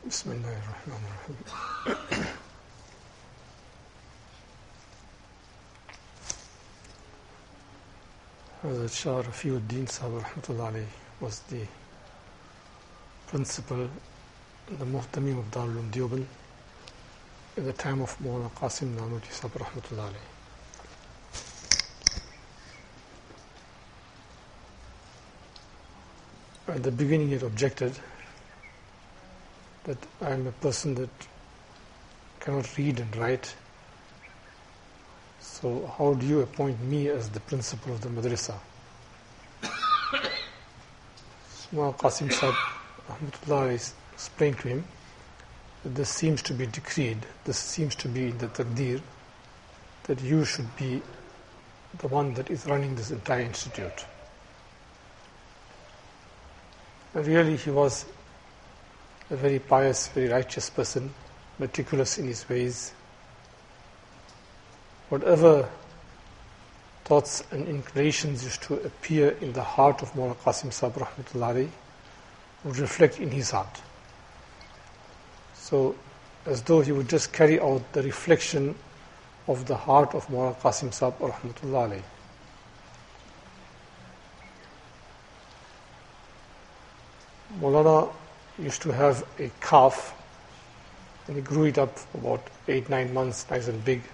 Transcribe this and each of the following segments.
بسم الله الرحمن الرحيم. Hazrat Shah Rafiuddin Sahib Rahmatullah Alayhi was the principal, the Muhtamim of Darul Uloom Deoband at the time of Maulana Qasim Nanoti Sahib Rahmatullah Alayhi. At the beginning he had objected that I am a person that cannot read and write, so how do you appoint me as the principal of the madrasa? Maulana Qasim Sahib Rahmatullah Alayhi explained to him that this seems to be decreed, this seems to be in the taqdeer, that you should be the one that is running this entire institute. And really he was a very pious, very righteous person, meticulous in his ways. Whatever thoughts and inclinations used to appear in the heart of Maulana Qasim Sahib Rahmatullah Alayhi would reflect in his heart. So, as though he would just carry out the reflection of the heart of Maulana Qasim Sahib Rahmatullah Alayhi. Maulana used to have a calf, and he grew it up for about 8-9 months, nice and big.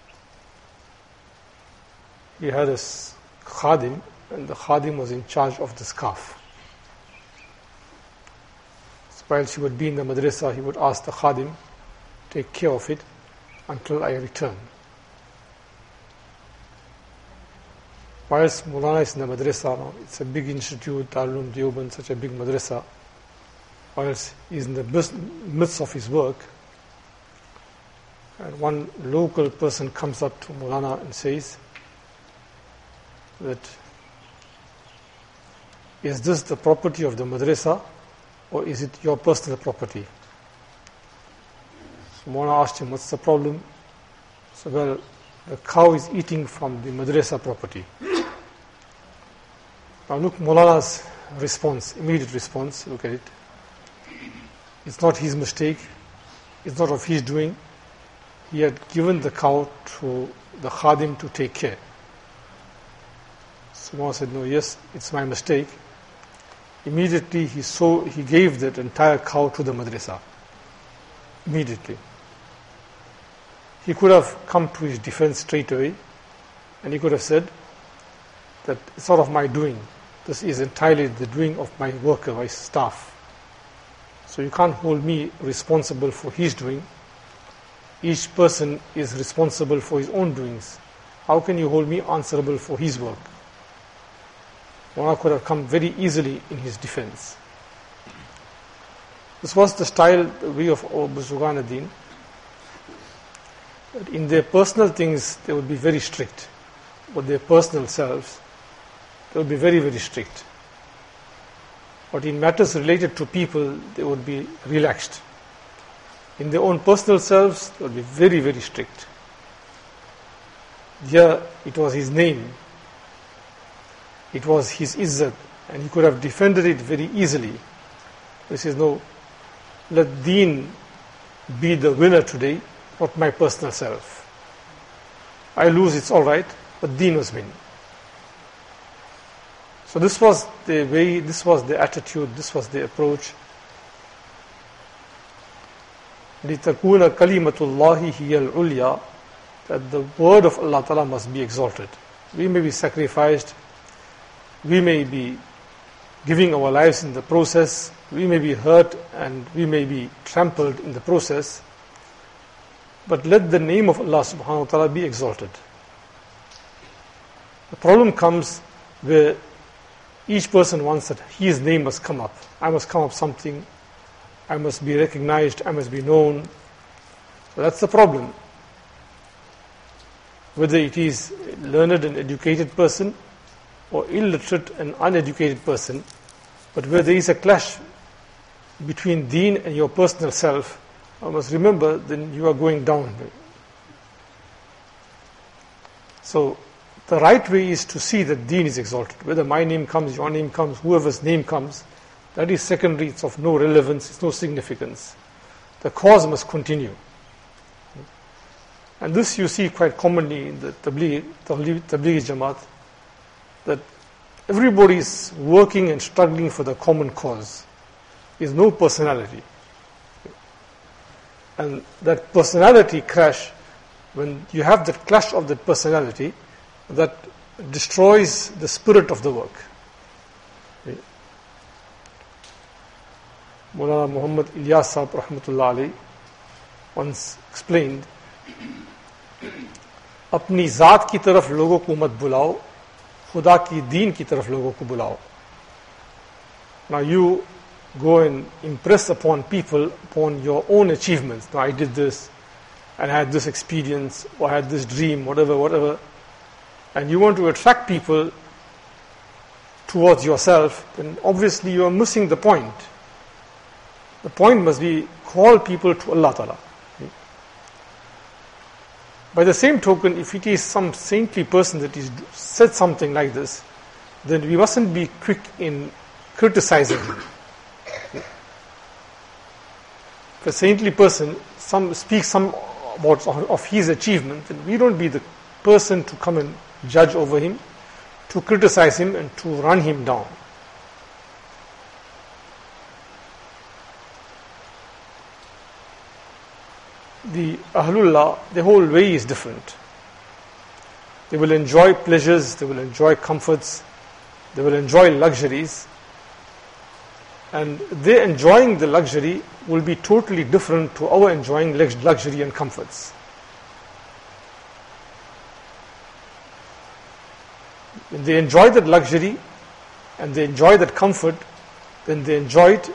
He had a khadim, and the khadim was in charge of this calf. So while she would be in the madrasa, he would ask the khadim, take care of it until I return. Whilst Maulana is in the madrasa now, it's a big institute, Darul Uloom Deoband, such a big madrasa. Whilst he's in the midst of his work, and one local person comes up to Maulana and says that, is this the property of the madrasa or is it your personal property? So Maulana asked him, what's the problem? So, well, the cow is eating from the madrasa property. Now look, Maulana's response, immediate response, look at it. It's not his mistake. It's not of his doing. He had given the cow to the khadim to take care. So Maulana said, no, yes, it's my mistake. Immediately he gave that entire cow to the madrasa. Immediately. He could have come to his defense straight away, and he could have said that it's not of my doing. This is entirely the doing of my worker, my staff. So you can't hold me responsible for his doing. Each person is responsible for his own doings. How can you hold me answerable for his work? Maulana could have come very easily in his defense. This was the style, the way of Buzurgan ad-Din. In their personal things, they would be very strict. But their personal selves, they would be very, very strict. But in matters related to people, they would be relaxed. In their own personal selves, they would be very, very strict. Here, it was his name. It was his izzat, and he could have defended it very easily. He says, no, let Deen be the winner today, not my personal self. I lose, it's all right, but Deen was win. So this was the way, this was the attitude, this was the approach. لِتَكُونَ كَلِمَةُ اللَّهِ هِيَ الْعُلْيَا, that the word of Allah Ta'ala must be exalted. We may be sacrificed, we may be giving our lives in the process, we may be hurt and we may be trampled in the process, but let the name of Allah Subhanahu wa Ta'ala be exalted. The problem comes where each person wants that his name must come up. I must come up something. I must be recognized. I must be known. So that's the problem. Whether it is a learned and educated person or illiterate and uneducated person, but where there is a clash between deen and your personal self, I must remember then you are going down. So the right way is to see that deen is exalted. Whether my name comes, your name comes, whoever's name comes, that is secondary, it's of no relevance, it's no significance. the cause must continue. And this you see quite commonly in the Tablighi Jamaat, that everybody is working and struggling for the common cause. There is no personality. And that personality clash, when you have that clash of that personality, that destroys the spirit of the work. Maulana Muhammad Ilyas Sahab Rahmatullah Alayhi once explained, अपनी जात की तरफ लोगों को मत बुलाओ, खुदा की दीन की तरफ लोगों को बुलाओ. Now you go and impress upon people upon your own achievements. Now I did this, and I had this experience, or I had this dream, whatever. And you want to attract people towards yourself, then obviously you are missing the point. The point must be call people to Allah Ta'ala. By the same token, if it is some saintly person that is said something like this, then we mustn't be quick in criticizing him. If a saintly person speaks about of his achievement, then we don't be the person to come and judge over him, to criticize him and to run him down. The Ahlullah, the whole way is different. They will enjoy pleasures, they will enjoy comforts, they will enjoy luxuries, and their enjoying the luxury will be totally different to our enjoying luxury and comforts. When they enjoy that luxury and they enjoy that comfort, then they enjoy it.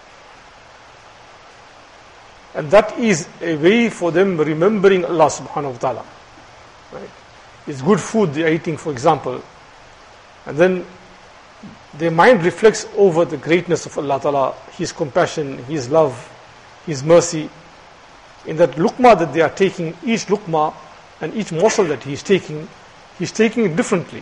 And that is a way for them remembering Allah subhanahu wa ta'ala. Right? It's good food they are eating, for example. And then their mind reflects over the greatness of Allah ta'ala, His compassion, His love, His mercy. In that luqma that they are taking, each luqma and each morsel that He's taking it differently.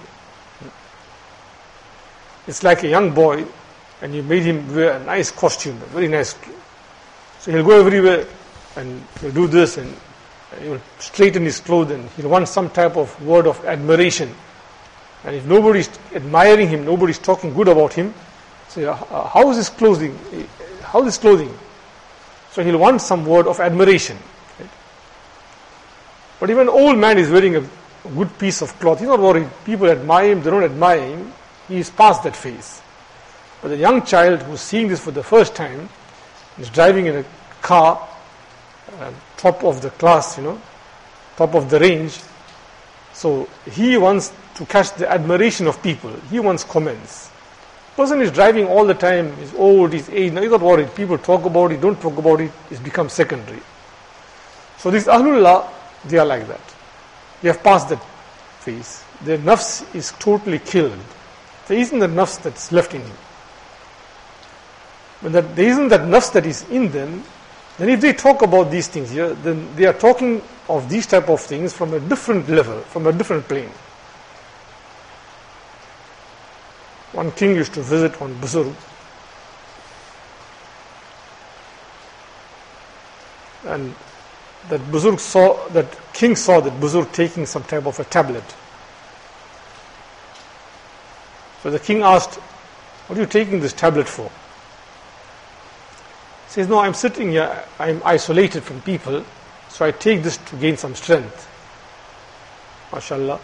It's like a young boy and you made him wear a nice costume, a very nice. So he'll go everywhere and he'll do this and he'll straighten his clothes and he'll want some type of word of admiration. And if nobody's admiring him, nobody's talking good about him, say, how is his clothing? How is his clothing? So he'll want some word of admiration. Right? But even an old man is wearing a good piece of cloth. He's not worried. People admire him, they don't admire him. He's past that phase. But the young child who's seeing this for the first time, is driving in a car, top of the class, top of the range. So he wants to catch the admiration of people. He wants comments. Person is driving all the time, is old, is aged, he's not worried. People talk about it, don't talk about it, it's become secondary. So these Ahlullah, they are like that. They have passed that phase. Their nafs is totally killed. There isn't the nafs that's left in him. When there isn't that nafs that is in them, then if they talk about these things here, then they are talking of these type of things from a different level, from a different plane. One king used to visit one Buzurg, and that king saw that Buzurg taking some type of a tablet. So the king asked, what are you taking this tablet for? He says, no, I'm sitting here, I'm isolated from people, so I take this to gain some strength. MashaAllah.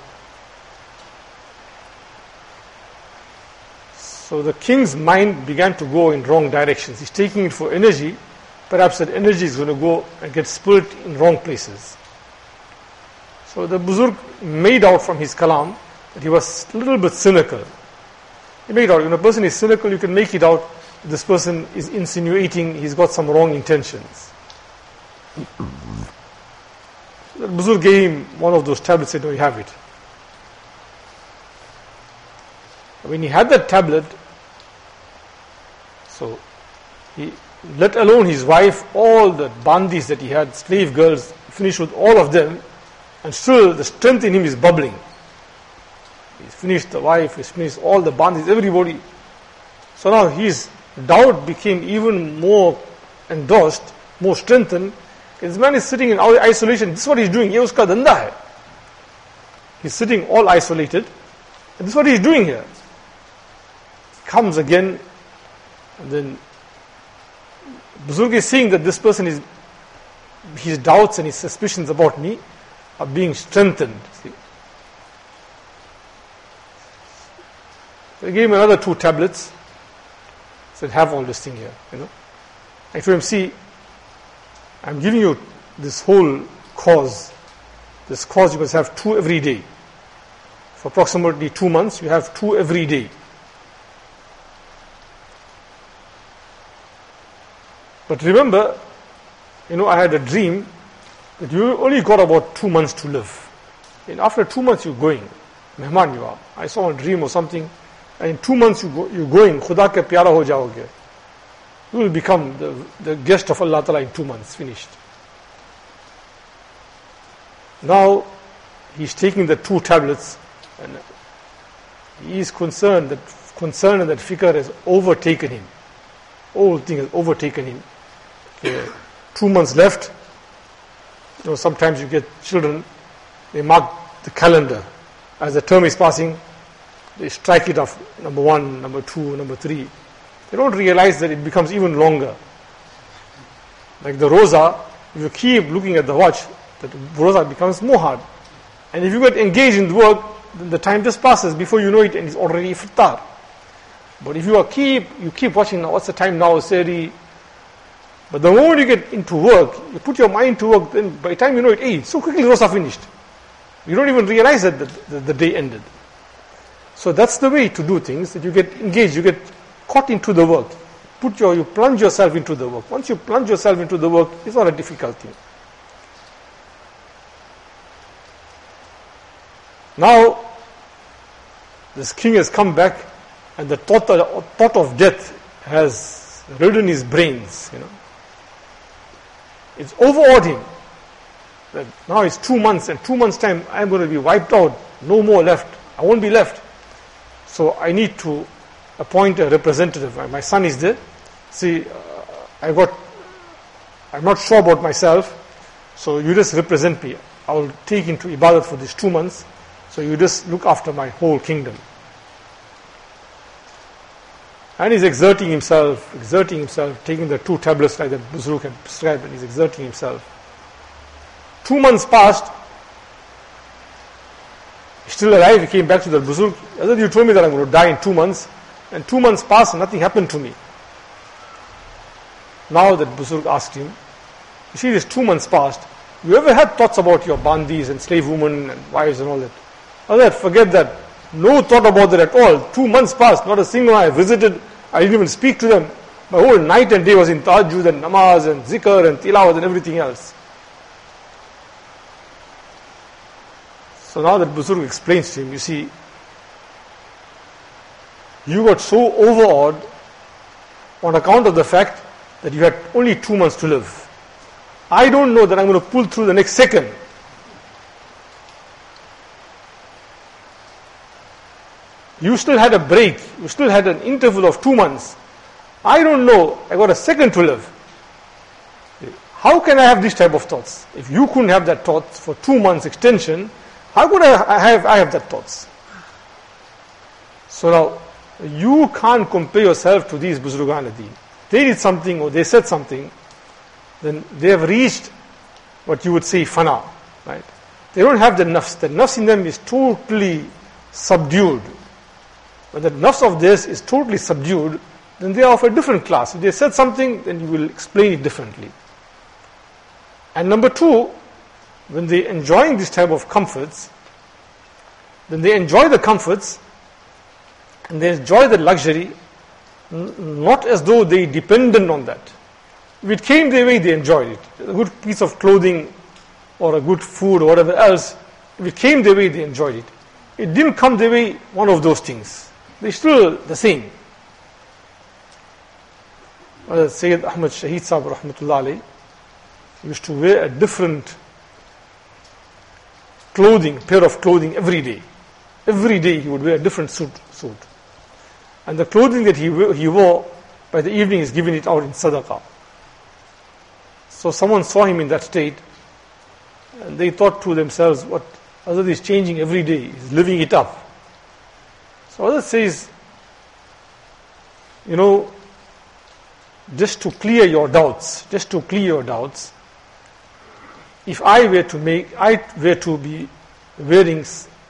So the king's mind began to go in wrong directions. He's taking it for energy. Perhaps that energy is going to go and get spilled in wrong places. So the Buzurg made out from his kalam that he was a little bit cynical. He made out, when a person is cynical, you can make it out, this person is insinuating he's got some wrong intentions. The Buzurg gave him one of those tablets, said, no, you have it. When he had that tablet, so he, let alone his wife, all the bandis that he had, slave girls, finished with all of them, and still the strength in him is bubbling. He's finished the wife, he's finished all the bandis, everybody. So now his doubt became even more endorsed more strengthened. This man is sitting in isolation. This is what he's doing. Ye uska dhanda hai. He's sitting all isolated. And this is what he's doing here. Comes again, and then Buzurg is seeing that this person is, his doubts and his suspicions about me are being strengthened. See? They gave him another 2 tablets. Said, have all this thing here, I told him, see, I'm giving you this whole cause. This cause you must have 2 every day. For approximately 2 months, you have 2 every day. But remember, I had a dream that you only got about 2 months to live. And after 2 months you're going. Mehman you are. I saw a dream or something. And in 2 months you're going. Khuda ke pyara ho jaoge. You will become the guest of Allah Ta'ala in 2 months. Finished. Now, he's taking the 2 tablets and he is concerned that fikr has overtaken him. Whole thing has overtaken him. 2 months left. Sometimes you get children, they mark the calendar. As the term is passing, they strike it off, number 1, number 2, number 3. They don't realize that it becomes even longer. Like the roza, if you keep looking at the watch, the roza becomes more hard. And if you get engaged in the work, then the time just passes before you know it and it's already iftar. But if you keep watching, what's the time now, Seri? But the moment you get into work, you put your mind to work, then by the time you know it, so quickly rosa finished. You don't even realize that the day ended. So that's the way to do things, that you get engaged, you get caught into the work. You plunge yourself into the work. Once you plunge yourself into the work, it's not a difficult thing. Now, this king has come back and the thought of death has ridden his brains, It's overawed him. That now it's 2 months, and 2 months' time I'm going to be wiped out. No more left. I won't be left. So I need to appoint a representative. My son is there. See, I'm not sure about myself, so you just represent me. I will take into ibadat for these 2 months. So you just look after my whole kingdom. And he's exerting himself, taking the 2 tablets like that Buzurg had prescribed, and he's exerting himself. 2 months passed. He's still alive. He came back to the Buzurg. Hazrat, you told me that I'm going to die in 2 months. And 2 months passed and nothing happened to me. Now that Buzurg asked him, you see, this 2 months passed. You ever had thoughts about your bandis and slave women and wives and all that? Hazrat, forget that. No thought about that at all. 2 months passed. Not a single one I visited. I didn't even speak to them. My whole night and day was in tahajjud and namaz and zikr and tilawat and everything else. So now that Buzurg explains to him, you see, you got so overawed on account of the fact that you had only 2 months to live. I don't know that I'm going to pull through the next second. You still had a break. You still had an interval of 2 months. I don't know. I got a second to live. How can I have this type of thoughts? If you couldn't have that thoughts for 2 months extension, how could I have that thoughts? So now, you can't compare yourself to these Buzurgan Deen. They did something or they said something, then they have reached what you would say fana, right? They don't have the nafs. The nafs in them is totally subdued. When the nafs of this is totally subdued, then they are of a different class. If they said something, then you will explain it differently. And number 2, when they enjoying this type of comforts, then they enjoy the comforts and they enjoy the luxury, not as though they dependent on that. If it came their way, they enjoyed it. A good piece of clothing or a good food or whatever else, if it came their way, they enjoyed it. It didn't come their way, one of those things. They're still the same. Sayyid Ahmad Shaheed Sahib Rahmatullah Alayhi used to wear a different pair of clothing every day. Every day he would wear a different suit. And the clothing that he wore, by the evening he's giving it out in sadaqah. So someone saw him in that state, and they thought to themselves, what Hazrat is changing every day, he's living it up. So Hazrat says, just to clear your doubts, if I were to be wearing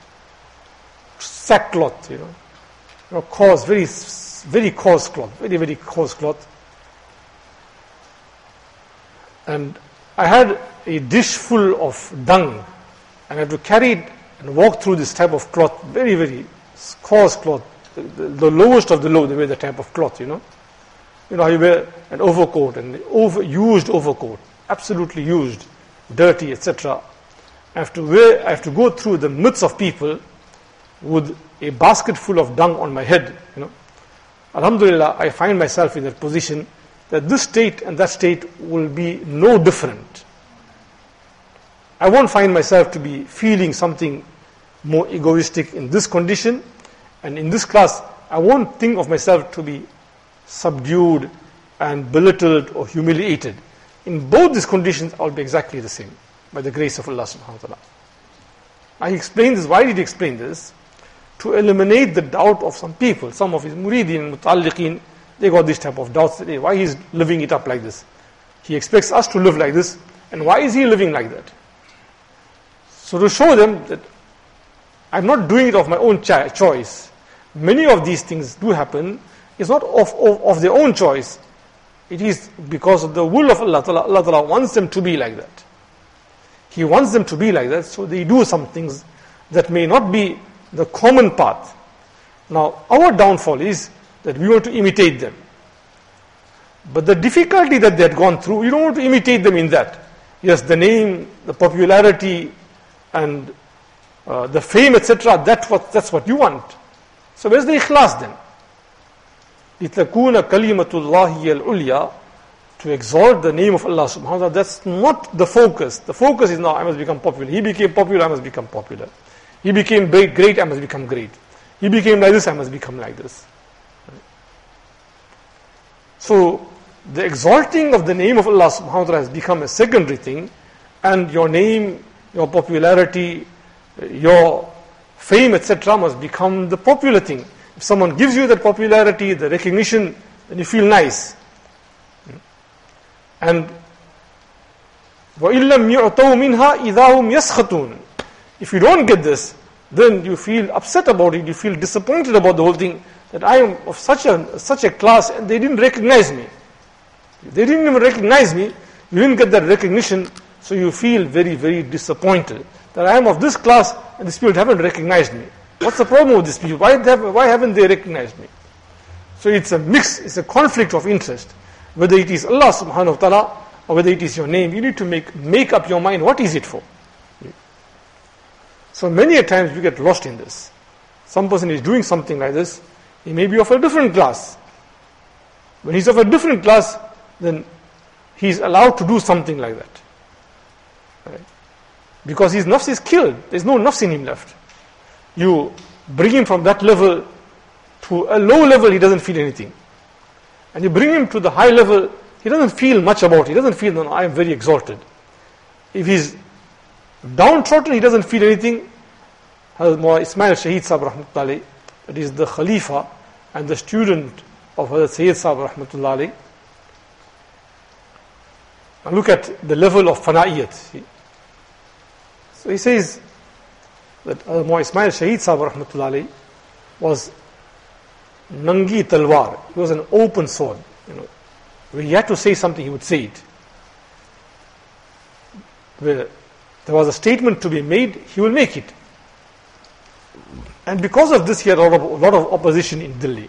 sackcloth, coarse, very, very coarse cloth, very, very coarse cloth, and I had a dish full of dung, and I had to carry it and walk through this type of cloth, very, very coarse cloth, the lowest of the low, they wear the type of cloth, how you wear an overcoat, and used overcoat, absolutely used, dirty, etc. I have to go through the midst of people with a basket full of dung on my head, Alhamdulillah, I find myself in that position that this state and that state will be no different. I won't find myself to be feeling something more egoistic in this condition, and in this class, I won't think of myself to be subdued and belittled or humiliated. In both these conditions, I'll be exactly the same, by the grace of Allah subhanahu wa ta'ala. I explained this. Why did he explain this? To eliminate the doubt of some people, some of his muridin, muta'alliqeen, they got this type of doubts today. Why he's living it up like this? He expects us to live like this, and why is he living like that? So to show them that I'm not doing it of my own choice. Many of these things do happen. It's not of their own choice. It is because of the will of Allah Ta'ala. Allah Ta'ala wants them to be like that. He wants them to be like that, so they do some things that may not be the common path. Now, our downfall is that we want to imitate them. But the difficulty that they had gone through, you don't want to imitate them in that. Yes, the name, the popularity, and the fame, etc., that's what you want. So where's the ikhlas then? لِتَكُونَ كَلِمَةُ اللَّهِ الْعُلْيَا, to exalt the name of Allah subhanahu wa ta'ala, that's not the focus. The focus is now, I must become popular. He became popular, I must become popular. He became great, I must become great. He became like this, I must become like this. So, the exalting of the name of Allah subhanahu wa ta'ala has become a secondary thing, and your name, your popularity, your fame, etc. must become the popular thing. If someone gives you that popularity, the recognition, then you feel nice. And وَإِلَّمْ يُعْتَوْا مِنْهَا إِذَا هُمْ يَسْخَطُونَ. If you don't get this, then you feel upset about it, you feel disappointed about the whole thing, that I am of such a class and they didn't recognize me. They didn't even recognize me, you didn't get that recognition, so you feel very, very disappointed that I am of this class and these people haven't recognized me. What's the problem with these people? Why haven't they recognized me? So it's a mix, it's a conflict of interest. Whether it is Allah subhanahu wa ta'ala or whether it is your name, you need to make up your mind, what is it for? So many a times we get lost in this. Some person is doing something like this, he may be of a different class. When he's of a different class, then he's allowed to do something like that. Right? Because his nafs is killed. There's no nafs in him left. You bring him from that level to a low level, he doesn't feel anything. And you bring him to the high level, he doesn't feel much about it. He doesn't feel, no, I am very exalted. If he's downtrodden, he doesn't feel anything. Hazrat Maulana Ismail Shaheed Sahib Rahmatullahi, that is the Khalifa and the student of Hazrat Sayyid Sahib Rahmatullahi. Now look at the level of fana'iyat. So he says that Hazrat Maulana Ismail Shaheed Sahib Rahmatullahi was Nangi Talwar. It was an open sword. When he had to say something, he would say it. Where there was a statement to be made, he will make it. And because of this, he had a lot of opposition in Delhi.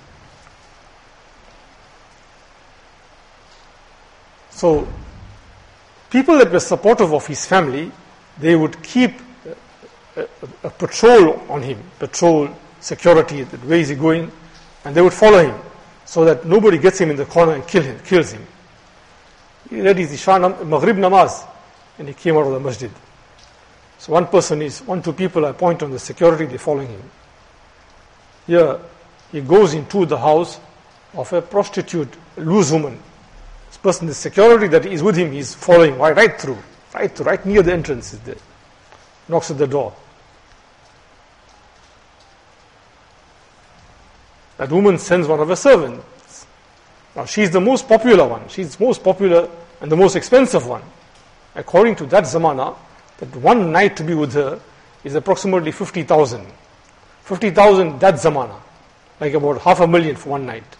So, people that were supportive of his family, they would keep a patrol on him, patrol, security, where is he going, and they would follow him, so that nobody gets him in the corner and kills him. He read his Isha Maghrib Namaz, and he came out of the masjid. So one, two people appoint on the security, they're following him. Here, he goes into the house of a prostitute, loose woman. This person, the security that is with him, he's following right through, right near the entrance is there. Knocks at the door. That woman sends one of her servants. Now she's the most popular one. She's most popular and the most expensive one. According to that zamana, that one night to be with her is approximately 50,000. 50,000 that zamana. Like about $500,000 for one night.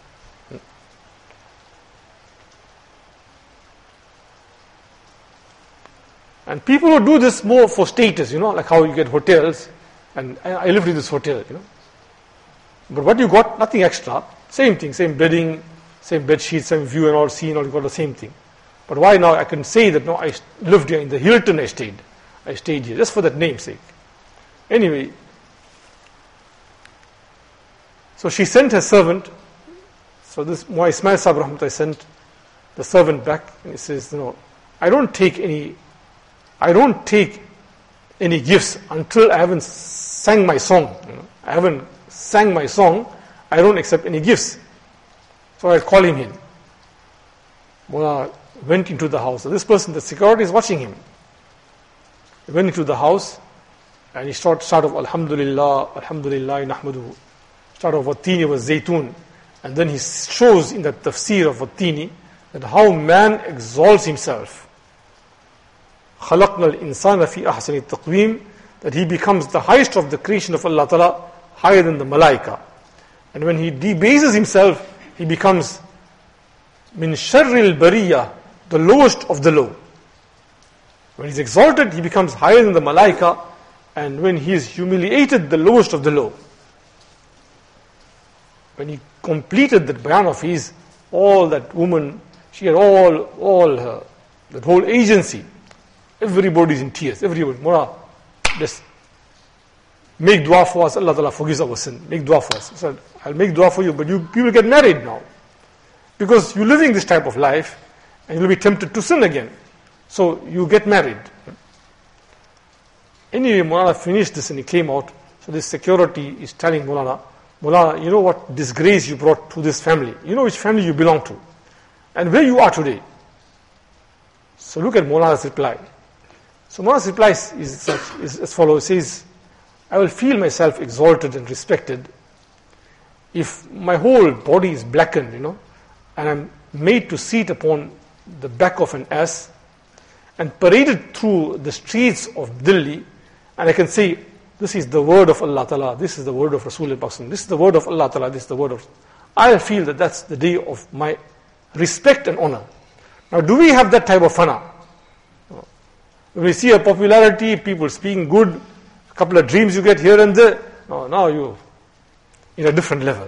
And people who do this more for status, like how you get hotels, and I lived in this hotel, But what you got, nothing extra, same thing, same bedding, same bed sheets, same view and all, scene, all, you got the same thing. But why now I can say that, no, I lived here in the Hilton, I stayed here, just for that namesake. Anyway, so she sent her servant, so this Mullah Ismail Sahib Rahmatullah sent the servant back, and he says, I don't take any gifts until I haven't sang my song. I haven't sang my song, I don't accept any gifts. So I call him in. Mullah went into the house. So this person, the security is watching him. He went into the house and he started off, Alhamdulillah, Nahmaduhu. Start off Wattini was Zaytun. And then he shows in the tafsir of Wattini that how man exalts himself. خَلَقْنَا الْإِنسَانَ فِي أَحْسَنِ التَّقْوِيمِ, that he becomes the highest of the creation of Allah Ta'ala, higher than the malaika. And when he debases himself, he becomes min sharril bariyah, the lowest of the low. When he's exalted, he becomes higher than the malaika, and when he is humiliated, the lowest of the low. When he completed that bayan of his, all that woman, she had all her, that whole agency, everybody's in tears, everybody, Mullah, just make dua for us, Allah Ta'ala forgives our sin, make dua for us. He said, I'll make dua for you, but you will get married now. Because you're living this type of life, and you'll be tempted to sin again. So you get married. Anyway, Mullah finished this and he came out. So this security is telling Mullah, you know what disgrace you brought to this family. You know which family you belong to. And where you are today. So look at Mullah's reply. So Mullah's reply is as follows. He says, I will feel myself exalted and respected if my whole body is blackened, and I'm made to sit upon the back of an ass and paraded through the streets of Delhi, and I can say, this is the word of Allah Ta'ala, this is the word of Rasulullah, this is the word of Allah Ta'ala, this is the word of... I'll feel that that's the day of my respect and honor. Now, do we have that type of fana? When we see a popularity, people speaking good, a couple of dreams you get here and there, now you're in a different level.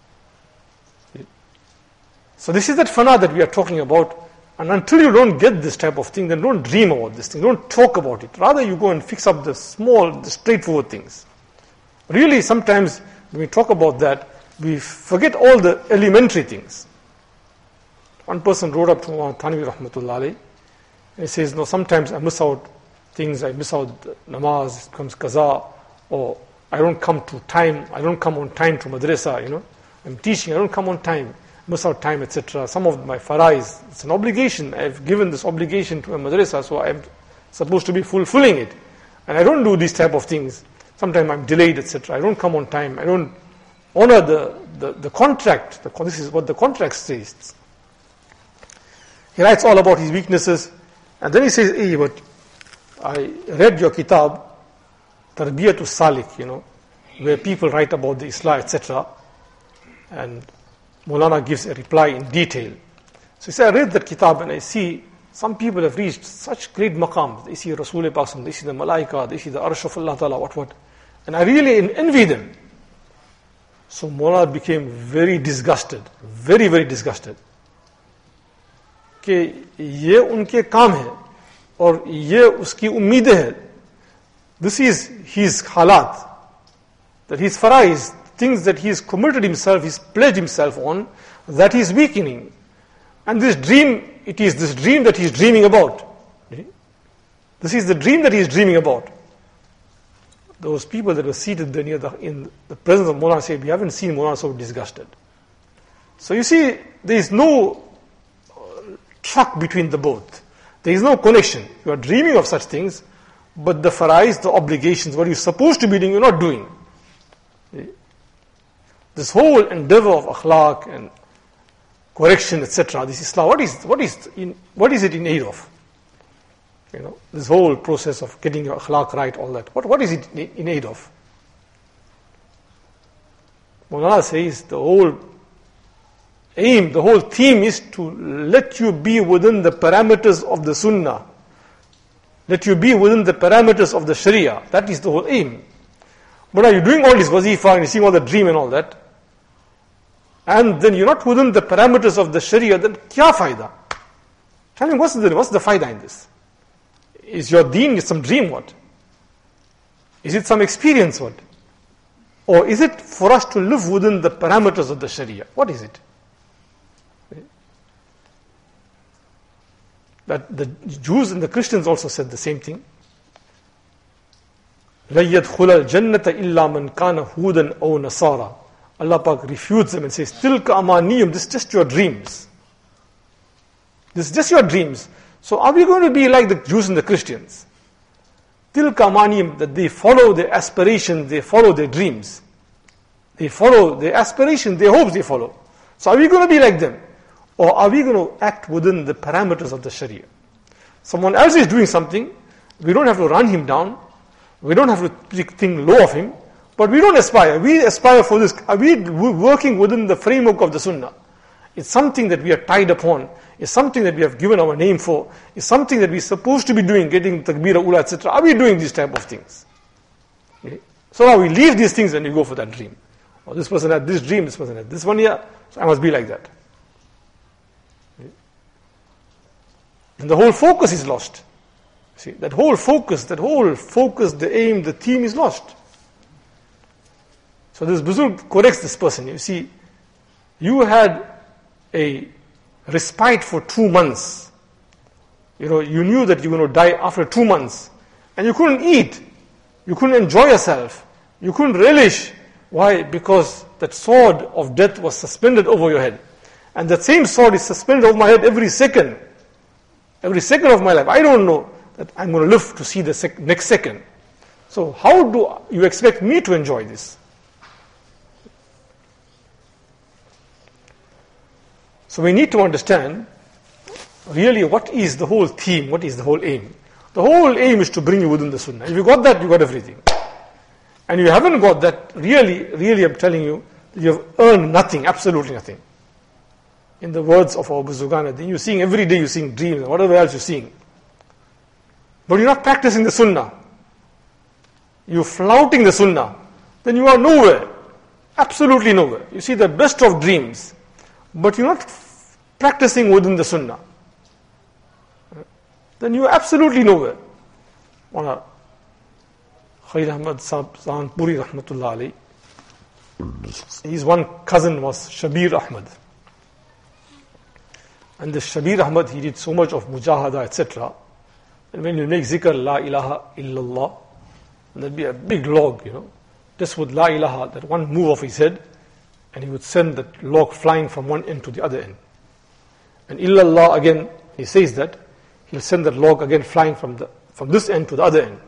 So this is that fana that we are talking about. And until you don't get this type of thing, then don't dream about this thing, don't talk about it. Rather you go and fix up the small, the straightforward things. Really, sometimes when we talk about that, we forget all the elementary things. One person wrote up to Thanvi Rahmatullah Alayhi, and he says, sometimes I miss out things, I miss out namaz, it becomes qaza, or I don't come on time to madrasa, I'm teaching, I don't come on time, miss out time, etc. Some of my farais, it's an obligation, I've given this obligation to a madrasa, so I'm supposed to be fulfilling it. And I don't do these type of things. Sometimes I'm delayed, etc. I don't come on time, I don't honor the contract. This is what the contract says. He writes all about his weaknesses, and then he says, hey, but I read your kitab, Tarbiyatul Salik, where people write about the Islah, etc. And Maulana gives a reply in detail. So he said, I read that kitab and I see some people have reached such great maqams. They see Rasulullah, they see the Malaika, they see the Arsh of Allah Ta'ala, what. And I really envy them. So Maulana became very disgusted, very, very disgusted. कि ये उनके काम है और ये उसकी उम्मीदें हैं. This is his halat, that his farais, things that he's committed himself, he's pledged himself on, that he's weakening. And this dream, it is this dream that he's dreaming about. This is the dream that he's dreaming about. Those people that were seated there in the presence of Maulana said, we haven't seen Maulana so disgusted. So you see, there is no struck between the both. There is no connection. You are dreaming of such things, but the farais, the obligations, what you're supposed to be doing, you're not doing. This whole endeavor of akhlaq and correction, etc., this Islam, what is it in aid of? This whole process of getting your akhlaq right, all that. What is it in aid of? Mawlana says the whole aim, the whole theme is to let you be within the parameters of the sunnah. Let you be within the parameters of the sharia. That is the whole aim. But are you doing all this wazifa and you seeing all the dream and all that? And then you're not within the parameters of the sharia, then kya fayda? Tell me, what's the fayda in this? Is your deen some dream, what? Is it some experience, what? Or is it for us to live within the parameters of the sharia? What is it? That the Jews and the Christians also said the same thing. لَن يَدْخُلَ الْجَنَّةَ إِلَّا مَنْ كَانَ هُودًا أَوْ نَصَارًا. Allah Pak refutes them and says, تِلْكَ أَمَانِيُّمْ, this is just your dreams. This is just your dreams. So are we going to be like the Jews and the Christians? تِلْكَ أَمَانِيُّمْ, that they follow their aspirations, they follow their dreams. They follow their aspirations, their hopes they follow. So are we going to be like them? Or are we going to act within the parameters of the Sharia? Someone else is doing something, we don't have to run him down, we don't have to think low of him, but we don't aspire. We aspire for this. Are we working within the framework of the Sunnah? It's something that we are tied upon. It's something that we have given our name for. It's something that we're supposed to be doing, getting takbir, ula, etc. Are we doing these type of things? Okay. So now we leave these things and we go for that dream. Oh, this person had this dream, this person had this one here, so I must be like that. Okay. And the whole focus is lost. See, that whole focus, the aim, the theme is lost. So this Buzurg corrects this person. You see, you had a respite for 2 months. You knew that you were going to die after 2 months. And you couldn't eat. You couldn't enjoy yourself. You couldn't relish. Why? Because that sword of death was suspended over your head. And that same sword is suspended over my head every second. Every second of my life. I don't know that I'm going to live to see the next second. So how do you expect me to enjoy this? So we need to understand really what is the whole theme, what is the whole aim. The whole aim is to bring you within the Sunnah. If you got that, you got everything. And you haven't got that, really I'm telling you, you have earned nothing, absolutely nothing. In the words of our Buzurgan, you're seeing every day, you're seeing dreams, and whatever else you're seeing. But you're not practicing the Sunnah. You're flouting the Sunnah. Then you are nowhere. Absolutely nowhere. You see the best of dreams, but you're not practicing within the Sunnah. Then you are absolutely nowhere. Khair Ahmad Sahanpuri Rahmatullah alayhi, his one cousin was Shabir Ahmad. And this Shabir Ahmad, he did so much of mujahada, etc. And when you make zikr, La ilaha illallah, there'd be a big log, just with La ilaha, that one move of his head, and he would send that log flying from one end to the other end. And illallah again, he says that, he'll send that log again flying from this end to the other end.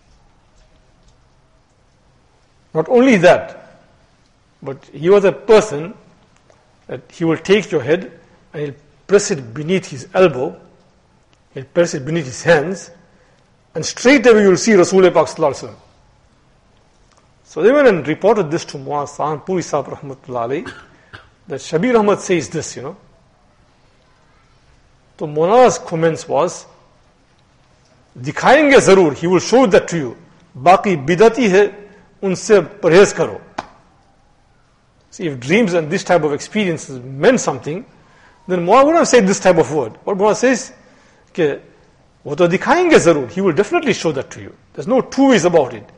Not only that, but he was a person that he will take your head and he'll press it beneath his elbow, he'll press it beneath his hands, and straight away you'll see Rasulullah Pak Sallallahu Alaihi Wasallam. So they went and reported this to Muaz Sahanpuri Sahib Rahmatullah alayhi, that Shabir Ahmad says this, So Muaz's comments was, दिखाएंगे जरूर, he will show that to you. बाकी बिदती है, उनसे परहेज करो. See, if dreams and this type of experiences meant something, then Muaz would have said this type of word. What Muaz says, कि वो तो दिखाएंगे जरूर, he will definitely show that to you. There's no two ways about it.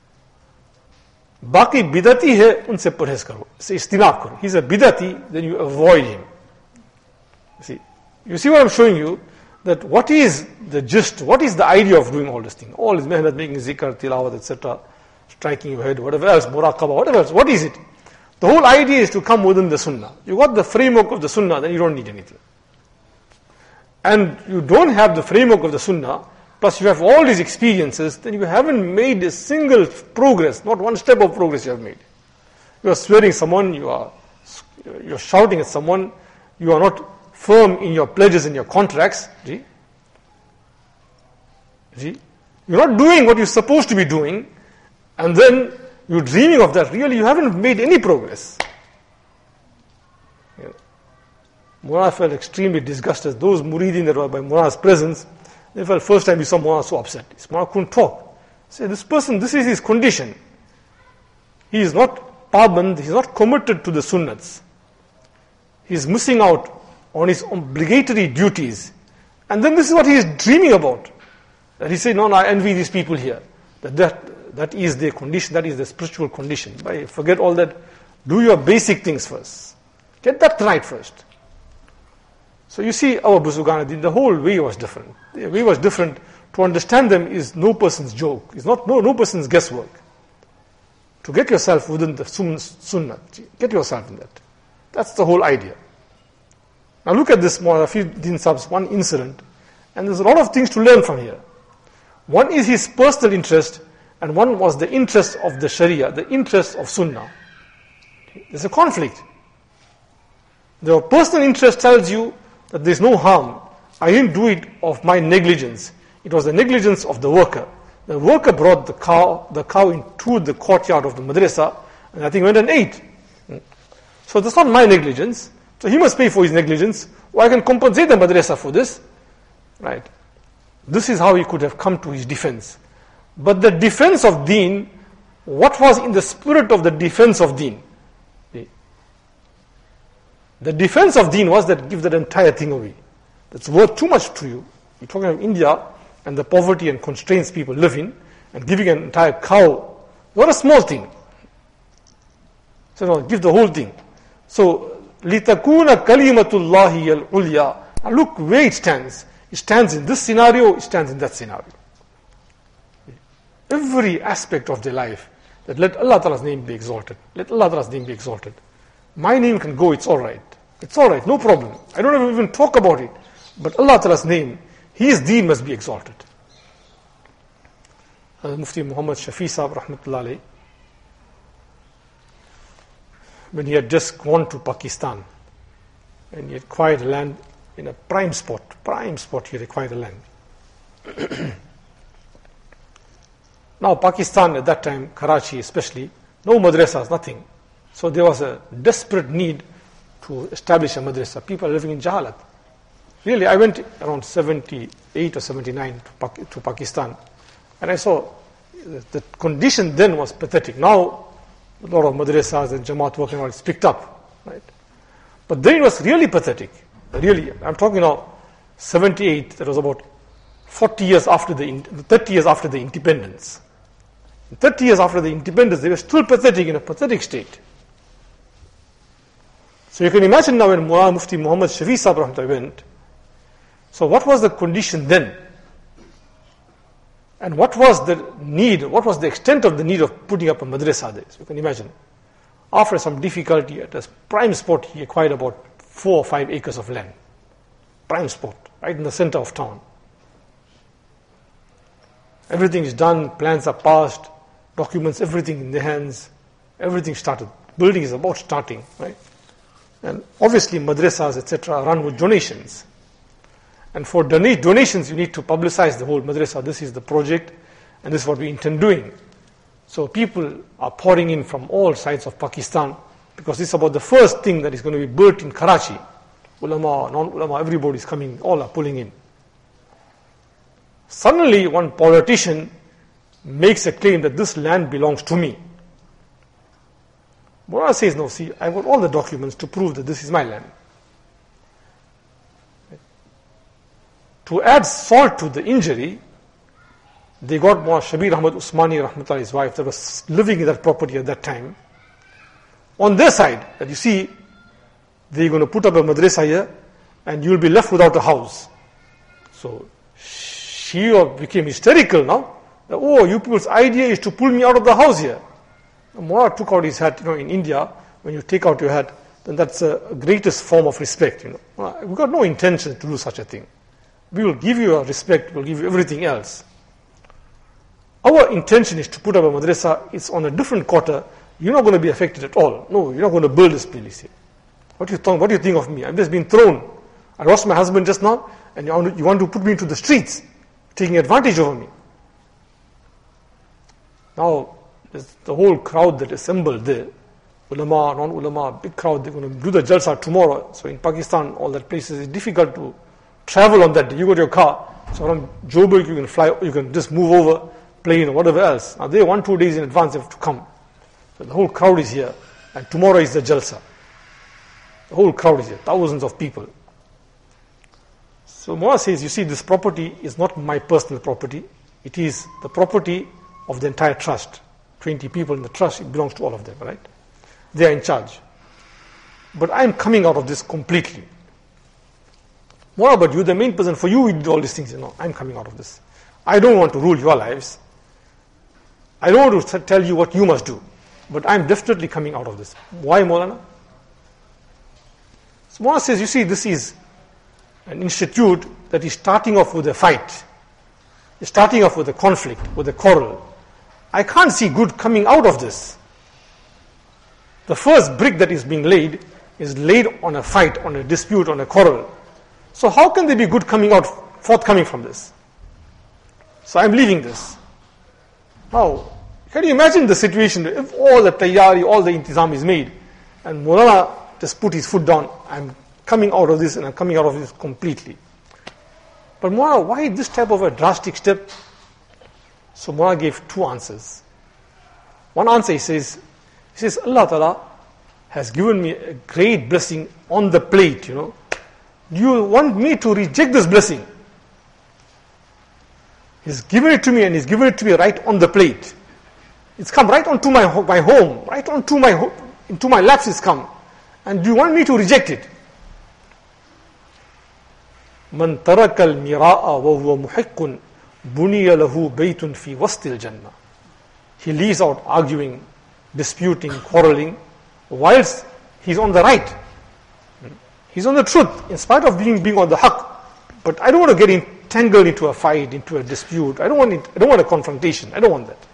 बाकी बिदती है, उनसे परहेज करो. Say, इस्तिनाब करो. He's a bidati, then you avoid him. You see what I'm showing you? That what is the gist, what is the idea of doing all this thing? All this mehnat, making zikr, tilawat, etc., striking your head, whatever else, muraqabah, whatever else. What is it? The whole idea is to come within the Sunnah. You got the framework of the Sunnah, then you don't need anything. and you don't have the framework of the Sunnah, plus you have all these experiences, then you haven't made a single progress, not one step of progress you have made. You are swearing someone, you're shouting at someone, you are not firm in your pledges and your contracts. You're not doing what you're supposed to be doing, and then you're dreaming of that. Really, you haven't made any progress. Mullah felt extremely disgusted. Those muridin that were by Mullah's presence, they felt first time we saw Mullah so upset. Mullah couldn't talk. Say, this person, this is his condition. He is not paband, he is not committed to the sunnats. He is missing out on his obligatory duties. And then this is what he is dreaming about. That he said, no, I envy these people here. That is their condition, that is their spiritual condition. But forget all that. Do your basic things first. Get that right first. So you see, our Buzurgan, the whole way was different. The way was different. To understand them is no person's joke. It's not no person's guesswork. To get yourself within the sunnah, get yourself in that. That's the whole idea. Now look at this Maulana Rafiuddin Sahib's one incident, and there's a lot of things to learn from here. One is his personal interest, and one was the interest of the Sharia, the interest of Sunnah. There's a conflict. The personal interest tells you that there's no harm. I didn't do it of my negligence. It was the negligence of the worker. The worker brought the cow into the courtyard of the madrasa, and I think went and ate. So that's not my negligence. So he must pay for his negligence, or I can compensate the madrasa for this. Right? This is how he could have come to his defense. But the defense of deen, what was in the spirit of the defense of deen? The defense of deen was that give that entire thing away. That's worth too much to you. You're talking of India and the poverty and constraints people live in, and giving an entire cow, not a small thing. So no, give the whole thing. So, لِتَكُونَ كَلِمَةُ اللَّهِ الْعُلْيَا. Now look where it stands. It stands in this scenario, it stands in that scenario. Every aspect of their life, that let Allah Ta'ala's name be exalted. Let Allah Ta'ala's name be exalted. My name can go, it's alright. It's alright, no problem. I don't even talk about it. But Allah Ta'ala's name, His deen must be exalted. Mufti Muhammad Shafi Sahib Rahmatullah Alayhi, when he had just gone to Pakistan, and he had acquired land in a prime spot he had acquired a land. Now Pakistan at that time, Karachi especially, no madrasas, nothing. So there was a desperate need to establish a madrasa. People are living in Jahalat. Really, I went around 78 or 79 to Pakistan, and I saw the condition then was pathetic. Now, a lot of madrasas and Jamaat working on it's picked up, right? But then it was really pathetic. Really, I'm talking now 78, that was about 30 years after the independence. 30 years after the independence, they were still pathetic, in a pathetic state. So you can imagine now when Mufti Muhammad Shafi Sahib Rahmatullah went, so what was the condition then? And what was the need, what was the extent of the need of putting up a madrasa there? So you can imagine. After some difficulty at a prime spot, he acquired about 4 or 5 acres of land. Prime spot, right in the center of town. Everything is done, plans are passed, documents, everything in their hands, everything started. Building is about starting, right? And obviously madrasas, etc. run with donations. And for donations, you need to publicize the whole madrasa. This is the project, and this is what we intend doing. So people are pouring in from all sides of Pakistan, because this is about the first thing that is going to be built in Karachi. Ulama, non-ulama, everybody is coming, all are pulling in. Suddenly, one politician makes a claim that this land belongs to me. Mullah says, no, see, I've got all the documents to prove that this is my land. To add salt to the injury, they got Mullah Shabir Ahmad Usmani Rahmatullah, his wife, that was living in that property at that time. On their side, that you see, they're going to put up a madrasa here, and you'll be left without a house. So she became hysterical now. That, oh, you people's idea is to pull me out of the house here. Mullah took out his hat. In India, when you take out your hat, then that's the greatest form of respect. We've got no intention to do such a thing. We will give you our respect, we will give you everything else. Our intention is to put up a madrasa. It's on a different quarter. You're not going to be affected at all. No, you're not going to build this place here. What do you think of me? I've just been thrown. I lost my husband just now, and you want to put me into the streets, taking advantage over me. Now, there's the whole crowd that assembled there, ulama, non-ulama, big crowd. They're going to do the jalsa tomorrow. So in Pakistan, all that places, it's difficult to travel on that day. You got your car. So from Joburg, you can fly, you can just move over, plane or whatever else. Now they 1-2 days in advance have to come. So the whole crowd is here, and tomorrow is the jalsa. The whole crowd is here, thousands of people. So Mullah says, you see, this property is not my personal property. It is the property of the entire trust. 20 people in the trust, it belongs to all of them, right? They are in charge. But I am coming out of this completely. What about you, the main person? For you, we do all these things, I'm coming out of this. I don't want to rule your lives. I don't want to tell you what you must do. But I'm definitely coming out of this. Why, Maulana? So Maulana says, you see, this is an institute that is starting off with a fight. It's starting off with a conflict, with a quarrel. I can't see good coming out of this. The first brick that is being laid is laid on a fight, on a dispute, on a quarrel. So how can there be good coming out, forthcoming from this? So I'm leaving this. Now, can you imagine the situation if all the tayyari, all the intizam is made, and Maulana just put his foot down, I'm coming out of this and I'm coming out of this completely. But Maulana, why this type of a drastic step? So Maulana gave two answers. One answer he says, Allah Ta'ala has given me a great blessing on the plate, Do you want me to reject this blessing? He's given it to me, and He's given it to me right on the plate. It's come right onto my home, right onto into my laps it's come. And do you want me to reject it? من ترك المراء وهو محق بني له بيت في وسط الجنة. He leaves out arguing, disputing, quarreling, whilst he's on the right. He's on the truth, in spite of being on the haqq. But I don't want to get entangled into a fight, into a dispute. I don't want a confrontation. I don't want that.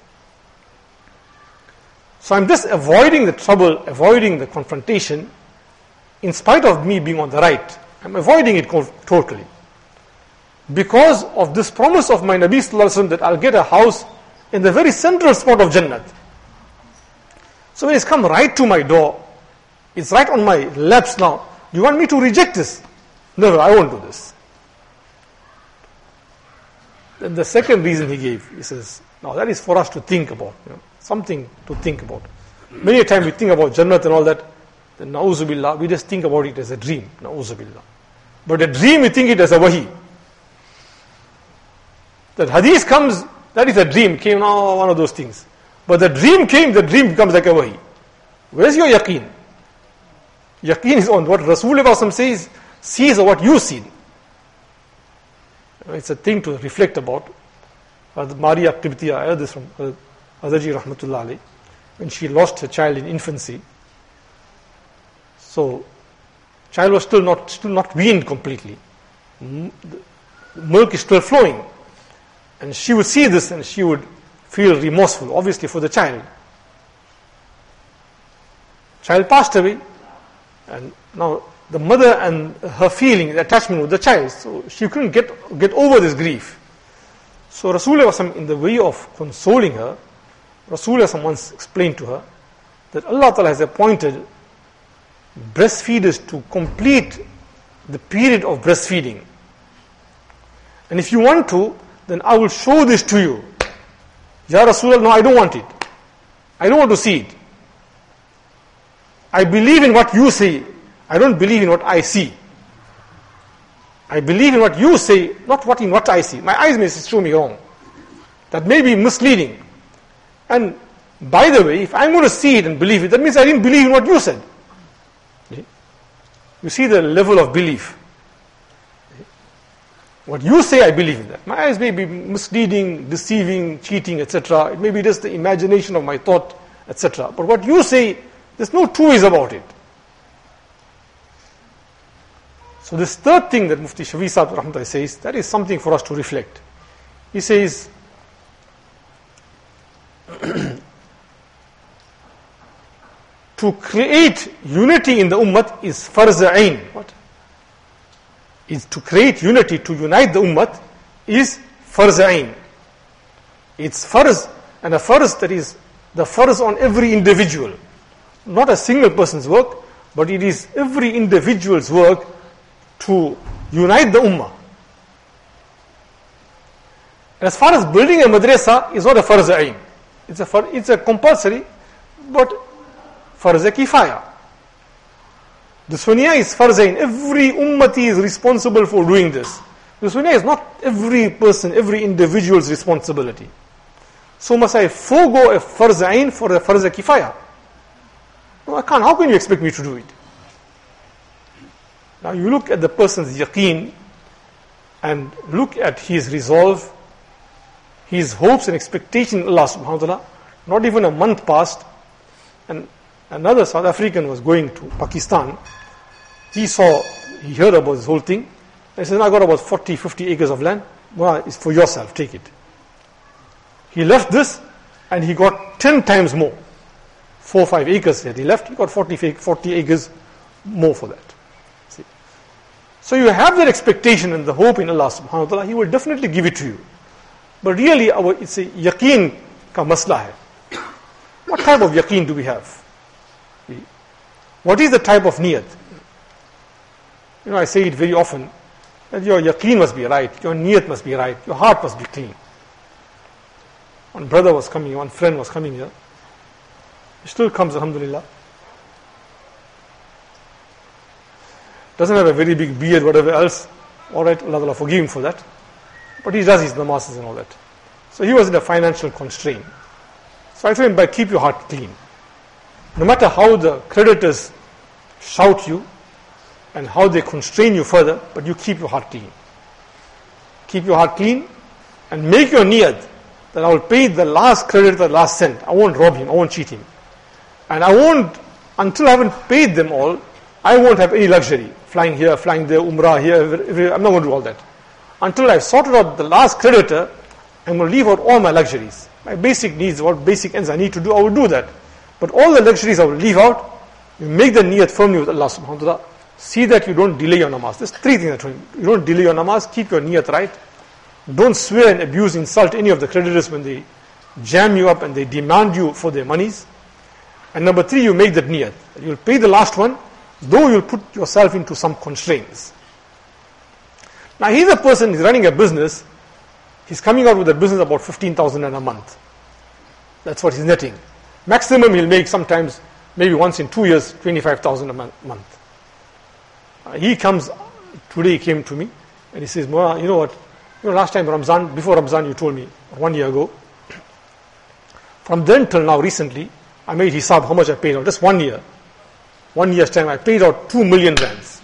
So I'm just avoiding the trouble, avoiding the confrontation, in spite of me being on the right. I'm avoiding it totally. Because of this promise of my Nabi Sallallahu Alaihi Wasallam that I'll get a house in the very central spot of Jannat. So when it's come right to my door, it's right on my laps now. Do you want me to reject this? No, I won't do this. Then the second reason he gave, he says, now that is for us to think about, something to think about. Many a time we think about Jannat and all that, then na'uzu billah, we just think about it as a dream, na'uzu billah. But a dream, we think it as a wahi. That hadith comes, that is a dream, came now, one of those things. But the dream came, the dream becomes like a wahi. Where's your yaqeen? Yaqeen is on what Rasulullah says, sees or what you see. It's a thing to reflect about. Maria Qibtiyya, I heard this from Adaji Rahmatullah alayhi, when she lost her child in infancy. So, child was still not weaned completely. The milk is still flowing. And she would see this and she would feel remorseful, obviously, for the child. Child passed away. And now the mother and her feeling, the attachment with the child, so she couldn't get over this grief. So Rasulullah, in the way of consoling her, Rasulullah once explained to her that Allah Ta'ala has appointed breastfeeders to complete the period of breastfeeding. And if you want to, then I will show this to you. Ya Rasulullah, no, I don't want it. I don't want to see it. I believe in what you say. I don't believe in what I see. I believe in what you say, not in what I see. My eyes may show me wrong. That may be misleading. And by the way, if I'm going to see it and believe it, that means I didn't believe in what you said. You see the level of belief. What you say, I believe in that. My eyes may be misleading, deceiving, cheating, etc. It may be just the imagination of my thought, etc. But what you say, there's no two ways about it. So this third thing that Mufti Shafi Sahib Rahmatullah says, that is something for us to reflect. He says, to create unity in the ummah is farz ain. What? Is to create unity, to unite the ummah is farz ain. It's farz, and a farz that is the farz on every individual. Not a single person's work, but it is every individual's work to unite the ummah. As far as building a madrasa is not a farz ain. It's a compulsory, but farz kifaya. The sunnah is farz ain. Every ummati is responsible for doing this. The sunnah is not every person, every individual's responsibility. So must I forego a farz ain for a farz kifaya? No, I can't. How can you expect me to do it? Now you look at the person's yaqeen and look at his resolve, his hopes and expectation in Allah subhanahu wa ta'ala. Not even a month passed, and another South African was going to Pakistan. He heard about this whole thing. He said, I got about 40, 50 acres of land. Well, it's for yourself, take it. He left this and he got 10 times more. 4 or 5 acres that he left, he got 40 acres more for that. See? So you have that expectation and the hope in Allah subhanahu wa ta'ala, He will definitely give it to you. But really, it's a yaqeen ka masla hai. What type of yaqeen do we have? What is the type of niyat? I say it very often, that your yaqeen must be right, your niyat must be right, your heart must be clean. One brother was coming, one friend was coming here. He still comes, alhamdulillah. Doesn't have a very big beard, whatever else. Alright, Allah forgive him for that. But he does his namazes and all that. So he was in a financial constraint. So I told him, keep your heart clean. No matter how the creditors shout you and how they constrain you further, but you keep your heart clean. Keep your heart clean and make your niyat that I will pay the last creditor the last cent. I won't rob him, I won't cheat him. And I won't, until I haven't paid them all, I won't have any luxury. Flying here, flying there, umrah here, I'm not going to do all that. Until I've sorted out the last creditor, I'm going to leave out all my luxuries. My basic needs, what basic ends I need to do, I will do that. But all the luxuries I will leave out. You make the niyat firmly with Allah subhanahu wa ta'ala. See that you don't delay your namaz. There's 3 things I told you. You don't delay your namaz, keep your niyat right. Don't swear and abuse, insult any of the creditors when they jam you up and they demand you for their monies. And number 3, you make that niyat. You'll pay the last one, though you'll put yourself into some constraints. Now he's a person, he's running a business, he's coming out with a business about 15,000 in a month. That's what he's netting. Maximum he'll make sometimes, maybe once in 2 years, 25,000 a month. He comes, today he came to me, and he says, Mullah, you know what, last time Ramzan, before Ramzan you told me, 1 year ago, from then till now recently, I made hisab how much I paid out, just 1 year. 1 year's time I paid out 2 million rands.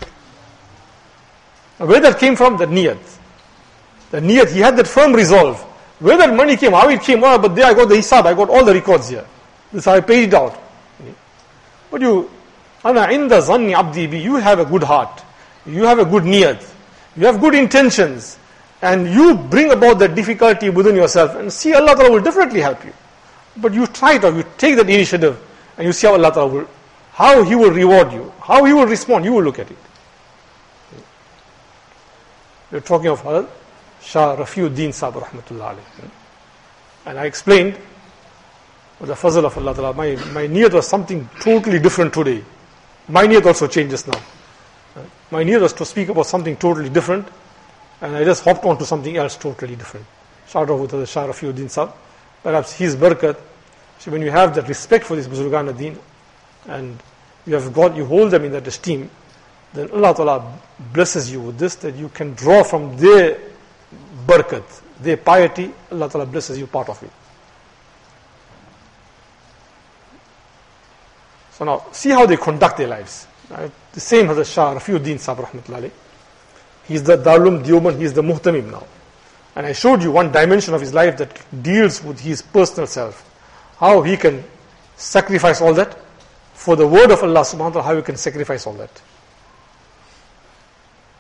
Now where that came from? That niyat. The niyat, he had that firm resolve. Where that money came, how it came, but there I got the hisab, I got all the records here. This is how I paid it out. But Ana inda zanni abdi bi, you have a good heart, you have a good niyat, you have good intentions, and you bring about that difficulty within yourself, and see Allah Ta'ala will definitely help you. But you try it out, you take that initiative, and you see how Allah Ta'ala will, how He will reward you, how He will respond, you will look at it. We're talking of Shah Rafiuddin Sahib Rahmatullah alayhi. And I explained, with the fazl of Allah Ta'ala, my niyat was something totally different today. My niyat also changes now. My niyat was to speak about something totally different, and I just hopped on to something else totally different. Shout out to the Shah Rafiuddin Sahib. Perhaps his barakat. So when you have that respect for this Buzurgan ad-Din, and you hold them in that esteem, then Allah Ta'ala blesses you with this, that you can draw from their barakat, their piety. Allah Ta'ala blesses you part of it. So now, see how they conduct their lives. The same as Shah Rafiuddin Sahib Rahmatullah alayhi. He's the Darul Deoband, he's the Muhtamim now. And I showed you one dimension of his life that deals with his personal self. How he can sacrifice all that for the word of Allah subhanahu wa ta'ala, how he can sacrifice all that.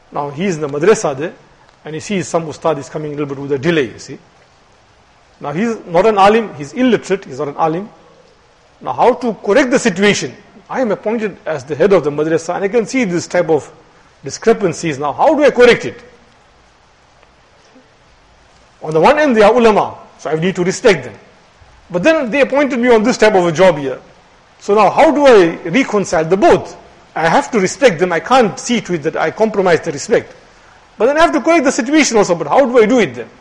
Now he is in the madrasa there, and he sees some ustad is coming a little bit with a delay, you see. Now he is not an alim, he is illiterate, he is not an alim. Now how to correct the situation? I am appointed as the head of the madrasa and I can see this type of discrepancies. Now how do I correct it? On the one end they are ulama, so I need to respect them. But then they appointed me on this type of a job here. So now how do I reconcile the both? I have to respect them, I can't see to it that I compromise the respect. But then I have to correct the situation also, but how do I do it then?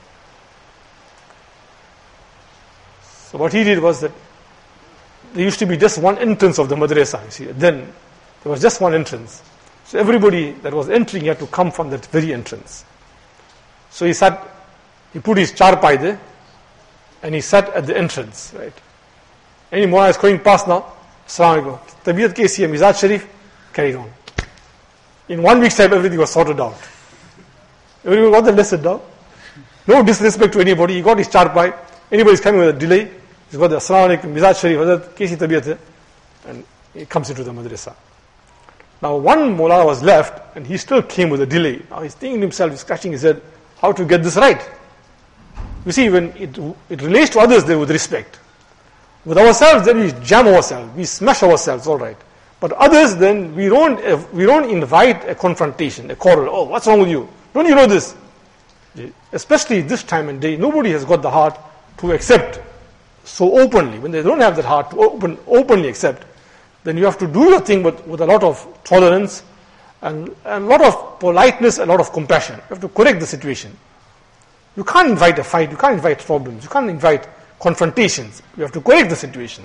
So what he did was that there used to be just one entrance of the madrasa, you see. Then there was just one entrance. So everybody that was entering had to come from that very entrance. So he put his charpai there, and he sat at the entrance, right? Any mullah is going past now, Assalamu alaikum, Tabiyat kaisi hai, Mizaj Sharif, carried on. In 1 week's time, everything was sorted out. Everyone got the lesson down. No disrespect to anybody, he got his charpai. Anybody is coming with a delay, he's got the Assalamu alaikum, Mizaj Sharif, Hazrat kaisi tabiyat hai, and he comes into the madrasa. Now one mullah was left, and he still came with a delay. Now he's thinking to himself, he's scratching his head, how to get this right? You see, when it relates to others, then with respect. With ourselves, then we jam ourselves, we smash ourselves, all right. But others, then we don't invite a confrontation, a quarrel. Oh, what's wrong with you? Don't you know this? Especially this time and day, nobody has got the heart to accept so openly. When they don't have that heart to openly accept, then you have to do your thing with a lot of tolerance and a lot of politeness, a lot of compassion. You have to correct the situation. You can't invite a fight, you can't invite problems, you can't invite confrontations. You have to correct the situation.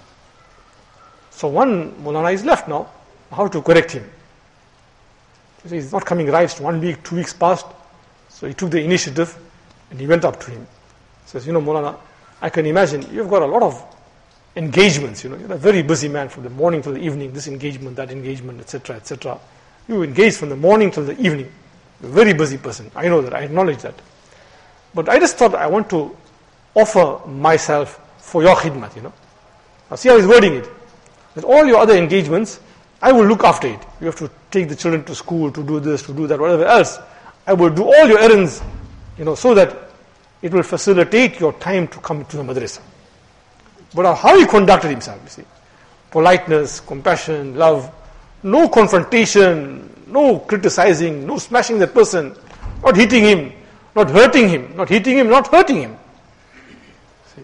So one Maulana is left now. How to correct him? He's not coming right. 1 week, 2 weeks passed. So he took the initiative and he went up to him. He says, Maulana, I can imagine you've got a lot of engagements. You're a very busy man from the morning till the evening, this engagement, that engagement, etc., etc. You engage from the morning till the evening. You're a very busy person. I know that, I acknowledge that. But I just thought I want to offer myself for your khidmat, Now see how he's wording it. With all your other engagements, I will look after it. You have to take the children to school, to do this, to do that, whatever else. I will do all your errands, so that it will facilitate your time to come to the madrasa. But how he conducted himself, you see. Politeness, compassion, love, no confrontation, no criticizing, no smashing that person, not hitting him, not hurting him, not hitting him, not hurting him. See?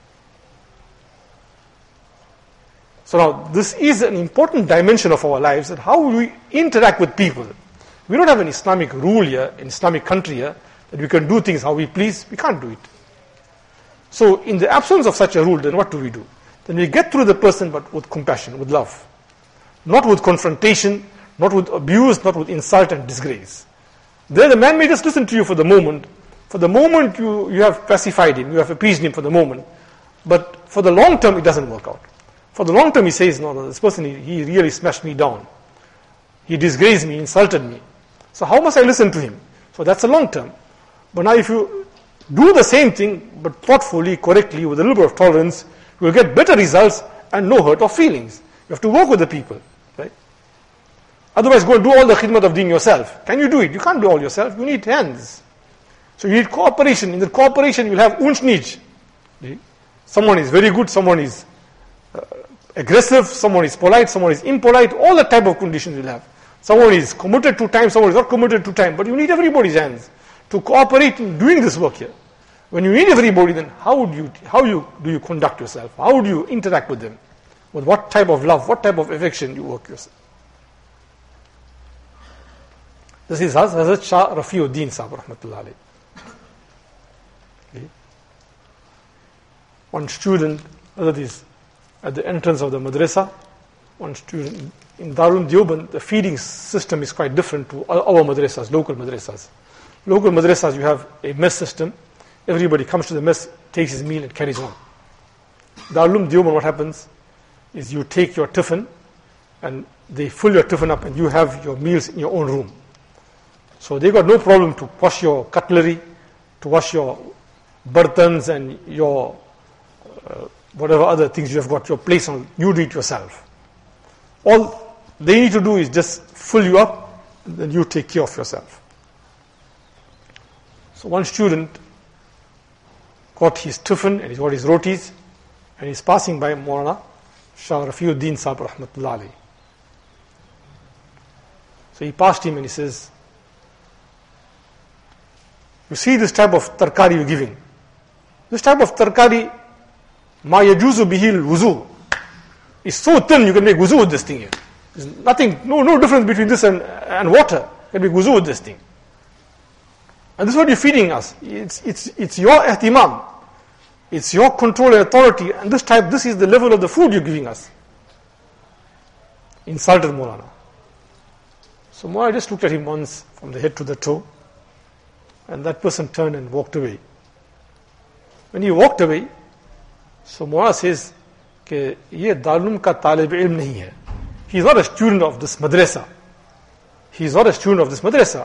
So now, this is an important dimension of our lives, that how we interact with people. We don't have an Islamic rule here, an Islamic country here, that we can do things how we please. We can't do it. So, in the absence of such a rule, then what do? Then we get through the person, but with compassion, with love. Not with confrontation, not with abuse, not with insult and disgrace. There the man may just listen to you for the moment. For the moment you have pacified him, you have appeased him for the moment. But for the long term, it doesn't work out. For the long term, he says, no, this person, he really smashed me down. He disgraced me, insulted me. So how must I listen to him? So that's a long term. But now if you do the same thing, but thoughtfully, correctly, with a little bit of tolerance, you will get better results and no hurt of feelings. You have to work with the people, right? Otherwise, go and do all the khidmat of deen yourself. Can you do it? You can't do all yourself. You need hands. So you need cooperation. In the cooperation, you'll have unch nich. Someone is very good, someone is aggressive, someone is polite, someone is impolite. All the type of conditions you'll have. Someone is committed to time, someone is not committed to time. But you need everybody's hands to cooperate in doing this work here. When you need everybody, then how do you conduct yourself? How do you interact with them? With what type of love, what type of affection you work yourself? This is Hazrat Shah Rafiuddin Sahib rahmatullah alayhi. One student, that is at the entrance of the madrasa, one student in Darul Deoband, the feeding system is quite different to our madrasas, local madrasas. Local madrasas, you have a mess system. Everybody comes to the mess, takes his meal and carries on. Darul Deoband, what happens is you take your tiffin and they fill your tiffin up and you have your meals in your own room. So they got no problem to wash your cutlery, to wash your bartans and your whatever other things you have got, your place on, you do it yourself. All they need to do is just fill you up and then you take care of yourself. So one student got his tiffin and he got his rotis, and he's passing by Maulana Shah Rafiuddin Sahib Rahmatullah Alayhi. So he passed him and he says, you see this type of tarkari you're giving? This type of tarkari, ma yajuzu bihil wuzu, is so thin you can make wuzu with this thing here. There's nothing, no difference between this and water. You can make wuzu with this thing. And this is what you're feeding us. It's your ihtimam. It's your control and authority. And this is the level of the food you're giving us. Insulted Maulana. So Maulana just looked at him once from the head to the toe. And that person turned and walked away. When he walked away, so Maulana says, कि ये दारुल का तालिब इल्म नहीं है. He is not a student of this madrasa. He is not a student of this madrasa.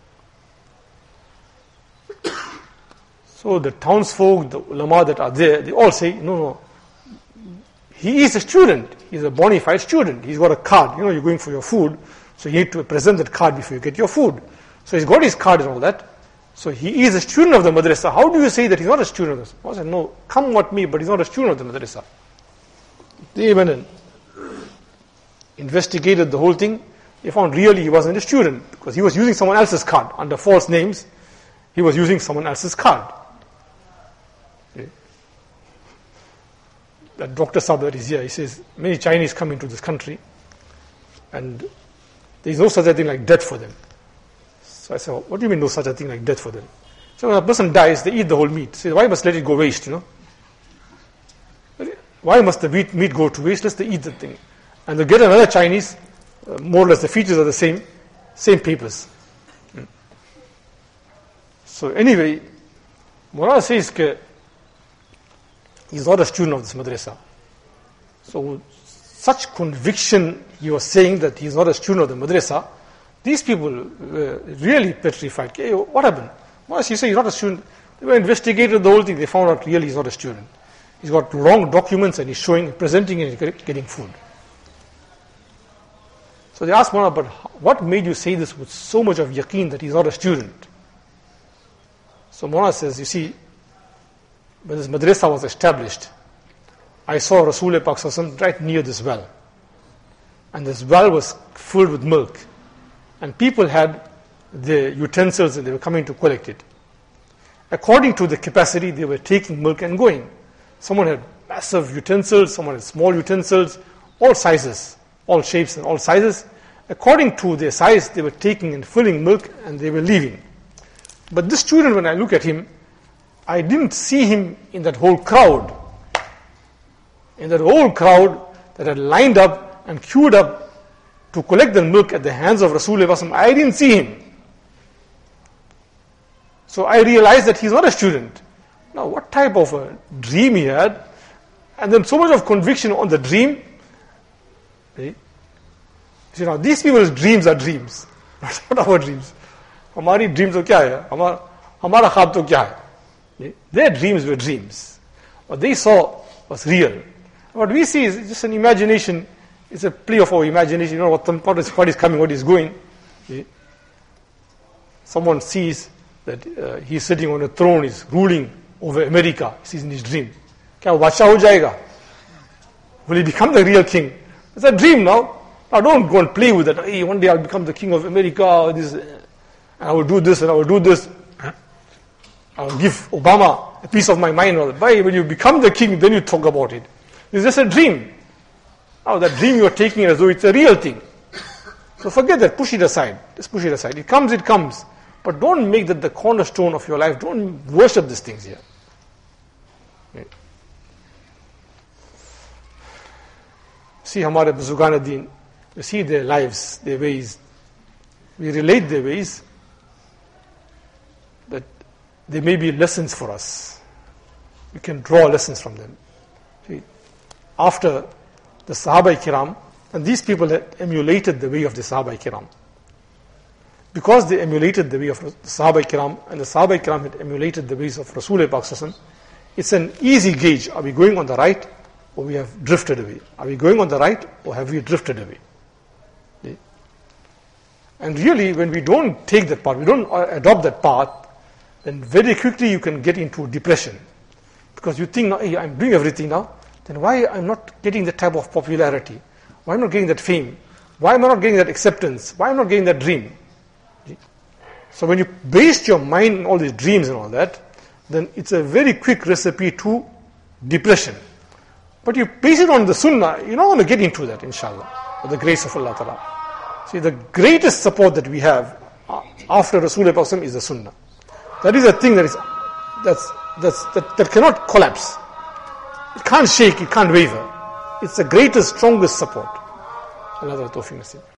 So the townsfolk, the ulama that are there, they all say, no, he is a student. He is a bona fide student. He's got a card. You're going for your food, so you need to present that card before you get your food. So he's got his card and all that. So he is a student of the madrasa. How do you say that he's not a student of this? I said, no, come what me, but he's not a student of the madrasa. They went and investigated the whole thing. They found really he wasn't a student because he was using someone else's card under false names. He was using someone else's card. Okay. That Dr. Sabir is here. He says many Chinese come into this country and there is no such a thing like death for them. So I said, what do you mean no such a thing like death for them? So when a person dies, they eat the whole meat. So why must let it go waste, Why must the meat go to waste? Let's eat the thing. And they get another Chinese, more or less the features are the same papers. So anyway, Maulana says that he's not a student of this madrasa. So such conviction, he was saying that he's not a student of the madrasa. These people were really petrified. Hey, what happened? Maulana, he said he's not a student. They were investigated the whole thing. They found out really he's not a student. He's got wrong documents and he's presenting and he's getting food. So they asked Maulana, but what made you say this with so much of yaqeen that he's not a student? So Maulana says, you see, when this madrasa was established, I saw Rasul Pak right near this well. And this well was filled with milk. And people had the utensils and they were coming to collect it. According to the capacity, they were taking milk and going. Someone had massive utensils, someone had small utensils, all sizes, all shapes and all sizes. According to their size, they were taking and filling milk and they were leaving. But this student, when I look at him, I didn't see him in that whole crowd. In that whole crowd that had lined up and queued up to collect the milk at the hands of Rasulullah, I didn't see him. So I realized that he's not a student. Now, what type of a dream he had, and then so much of conviction on the dream. See, now these people's dreams are dreams, not our dreams. Hamari dreams to kya hai? Hamara khab to kya hai? Their dreams were dreams. What they saw was real. What we see is just an imagination. It's a play of our imagination. What is coming, what is going. Someone sees that he's sitting on a throne, he's ruling over America. He sees in his dream. Kya Badshah ho jayega? Will he become the real king? It's a dream now. Now don't go and play with that. Hey, one day I'll become the king of America. And I will do this and I will do this. I will give Obama a piece of my mind. When you become the king, then you talk about it. It's just a dream. Now that dream you are taking as though it's a real thing. So forget that. Push it aside. Just push it aside. It comes, it comes. But don't make that the cornerstone of your life. Don't worship these things here. See Hamare Buzugan Deen. You see their lives, their ways. We relate their ways. That there may be lessons for us. We can draw lessons from them. See, after the Sahaba Kiram, and these people had emulated the way of the Sahaba Kiram. Because they emulated the way of the Sahaba Kiram, and the Sahaba Kiram had emulated the ways of Rasulullah Pak, it's an easy gauge. Are we going on the right, or we have drifted away? Are we going on the right, or have we drifted away? And really, when we don't take that path, we don't adopt that path, then very quickly you can get into depression. Because you think, hey, I'm doing everything now, then why I'm not getting that type of popularity? Why am I not getting that fame? Why am I not getting that acceptance? Why am I not getting that dream? So when you base your mind on all these dreams and all that, then it's a very quick recipe to depression. But you base it on the sunnah, you don't want to get into that, inshallah, with the grace of Allah Ta'ala. See, the greatest support that we have after Rasulullah is the sunnah. That is a thing that cannot collapse. It can't shake, it can't waver. It's the greatest, strongest support. Allah Ta'ala tawfiq nasib.